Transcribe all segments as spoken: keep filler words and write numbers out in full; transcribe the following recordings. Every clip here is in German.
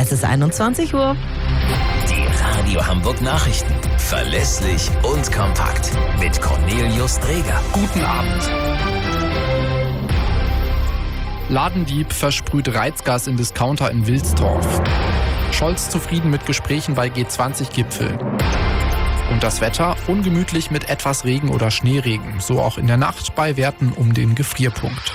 Es ist einundzwanzig Uhr. Die Radio Hamburg Nachrichten. Verlässlich und kompakt. Mit Cornelius Dreger. Guten Abend. Ladendieb versprüht Reizgas in Discounter in Wilsdorf. Scholz zufrieden mit Gesprächen bei G zwanzig Gipfel. Und das Wetter ungemütlich mit etwas Regen oder Schneeregen. So auch in der Nacht bei Werten um den Gefrierpunkt.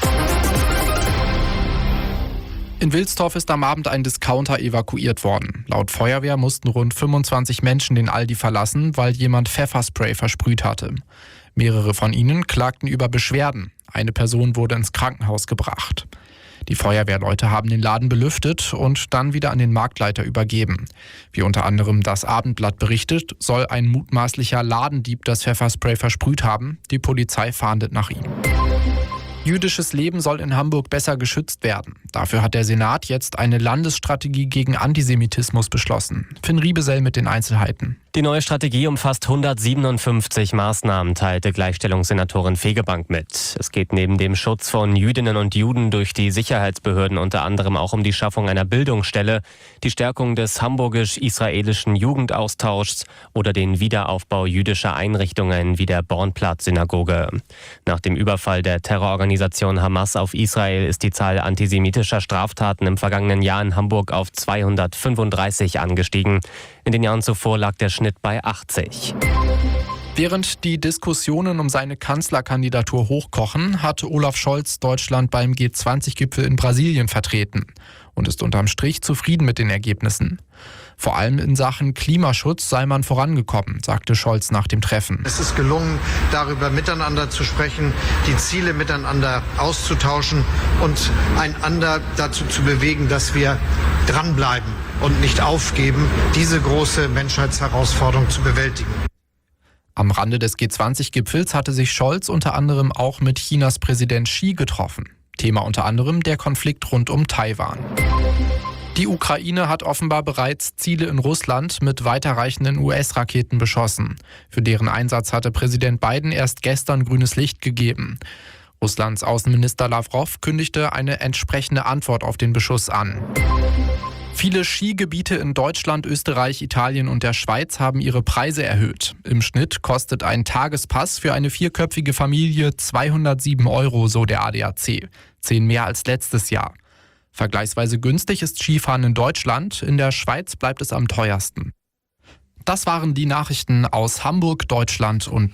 In Wilsdorf ist am Abend ein Discounter evakuiert worden. Laut Feuerwehr mussten rund fünfundzwanzig Menschen den Aldi verlassen, weil jemand Pfefferspray versprüht hatte. Mehrere von ihnen klagten über Beschwerden. Eine Person wurde ins Krankenhaus gebracht. Die Feuerwehrleute haben den Laden belüftet und dann wieder an den Marktleiter übergeben. Wie unter anderem das Abendblatt berichtet, soll ein mutmaßlicher Ladendieb das Pfefferspray versprüht haben. Die Polizei fahndet nach ihm. Jüdisches Leben soll in Hamburg besser geschützt werden. Dafür hat der Senat jetzt eine Landesstrategie gegen Antisemitismus beschlossen. Finn Riebesell mit den Einzelheiten. Die neue Strategie umfasst hundertsiebenundfünfzig Maßnahmen, teilte Gleichstellungssenatorin Fegebank mit. Es geht neben dem Schutz von Jüdinnen und Juden durch die Sicherheitsbehörden unter anderem auch um die Schaffung einer Bildungsstelle, die Stärkung des hamburgisch-israelischen Jugendaustauschs oder den Wiederaufbau jüdischer Einrichtungen wie der Bornplatz-Synagoge. Nach dem Überfall der Terrororganisation Hamas auf Israel ist die Zahl antisemitischer Straftaten im vergangenen Jahr in Hamburg auf zweihundertfünfunddreißig angestiegen. In den Jahren zuvor lag der Schnitt bei achtzig. Während die Diskussionen um seine Kanzlerkandidatur hochkochen, hat Olaf Scholz Deutschland beim G zwanzig Gipfel in Brasilien vertreten und ist unterm Strich zufrieden mit den Ergebnissen. Vor allem in Sachen Klimaschutz sei man vorangekommen, sagte Scholz nach dem Treffen. Es ist gelungen, darüber miteinander zu sprechen, die Ziele miteinander auszutauschen und einander dazu zu bewegen, dass wir dranbleiben und nicht aufgeben, diese große Menschheitsherausforderung zu bewältigen. Am Rande des G zwanzig Gipfels hatte sich Scholz unter anderem auch mit Chinas Präsident Xi getroffen. Thema unter anderem der Konflikt rund um Taiwan. Die Ukraine hat offenbar bereits Ziele in Russland mit weiterreichenden U S-Raketen beschossen. Für deren Einsatz hatte Präsident Biden erst gestern grünes Licht gegeben. Russlands Außenminister Lavrov kündigte eine entsprechende Antwort auf den Beschuss an. Viele Skigebiete in Deutschland, Österreich, Italien und der Schweiz haben ihre Preise erhöht. Im Schnitt kostet ein Tagespass für eine vierköpfige Familie zweihundertsieben Euro, so der A D A C. Zehn mehr als letztes Jahr. Vergleichsweise günstig ist Skifahren in Deutschland, in der Schweiz bleibt es am teuersten. Das waren die Nachrichten aus Hamburg, Deutschland und